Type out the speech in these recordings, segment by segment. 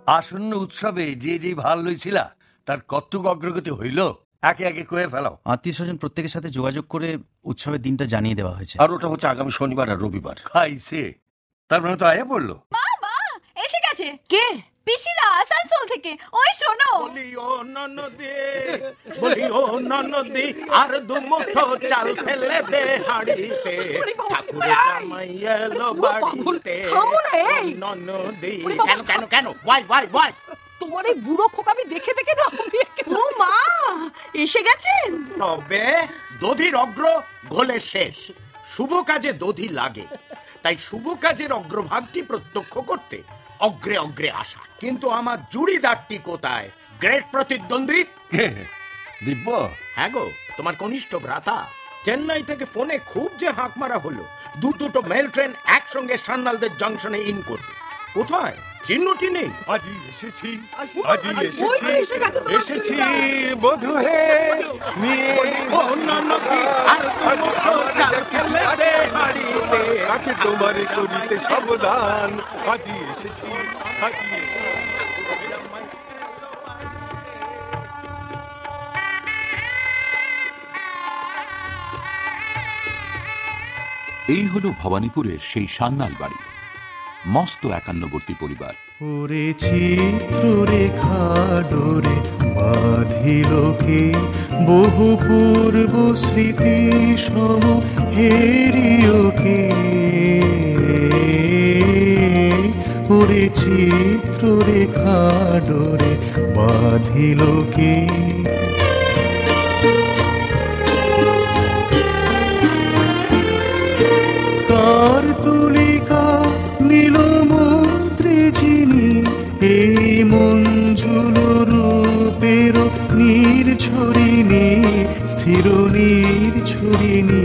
আসন্ন উৎসবে যে যে ভাল লইছিলা তার কতটুকু অগ্রগতি হইল একে একে কয়ে ফেলাও। আত্মীয় স্বজন প্রত্যেকের সাথে যোগাযোগ করে উৎসবের দিনটা জানিয়ে দেওয়া হয়েছে। আর ওটা হচ্ছে আগামী শনিবার আর রবিবার। খাইছে, তার মানে তো আয়া পড়লো। মা এসে গেছে। কে? পিসিরা আসানসোল থেকে। ওই শোনো, বলিও ননদে আর দুমুঠো চাল ফেলে দে হাড়িতে, ঠাকুরের জামাই এলো বাড়িতে। ননদে কেন কেন কেন ওয়াই ওয়াই ওয়াই? তোমার এই বুড়ো খোকামি দেখে দেখে না। ও মা এসে গেছেন। তবে দধির অগ্র ঘোলে শেষ। শুভ কাজে দধি লাগে, তাই শুভ কাজের অগ্রভাগটি প্রত্যক্ষ করতে অগ্রে অগ্রে আসা। কিন্তু আমার জুড়িদারটি কোথায়? গ্রেট প্রতিদ্বন্দ্বী দিব্য। হ্যাঁ গো, তোমার কনিষ্ঠ ভ্রাতা। চেন্নাই থেকে ফোনে খুব যে হাঁক মারা হলো, দুটো মেল ট্রেন একসঙ্গে সান্নালদের জংশনে ইন করবে। কোথায়? চিহ্নটি নেই। আজি এসেছি, আজি এসেছি বধূ হে নিয়ে আছে তোমারে করিতে সাবধান। আজি এসেছি, আজি এই হলো ভবানীপুরের সেই সান্নাল বাড়ি, মস্ত একান্নবর্তী পরিবার। ওরে চিত্ররেখা ডোরে বাঁধিলকে বহু পূর্ব স্মৃতি সম হেরিওকে। ওরে চিত্ররেখা ডোরে বাঁধিলকে। কার তুলিকা নীল মন্ত্রী যিনি, এই মঞ্জুল রূপের নির্ঝরিণী, স্থির নির্ঝরিণী।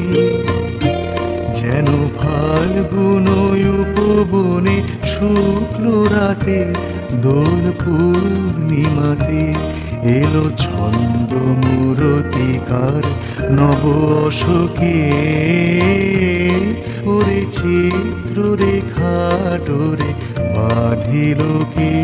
যেন ফাল্গুন উপবনে শুক্ল রাতে দোল পূর্ণিমাতে এলো ছন্দ মূরতিকার নব অশোকে। ওরে চিত্ররেখা ডোরে বাঁধিলকে।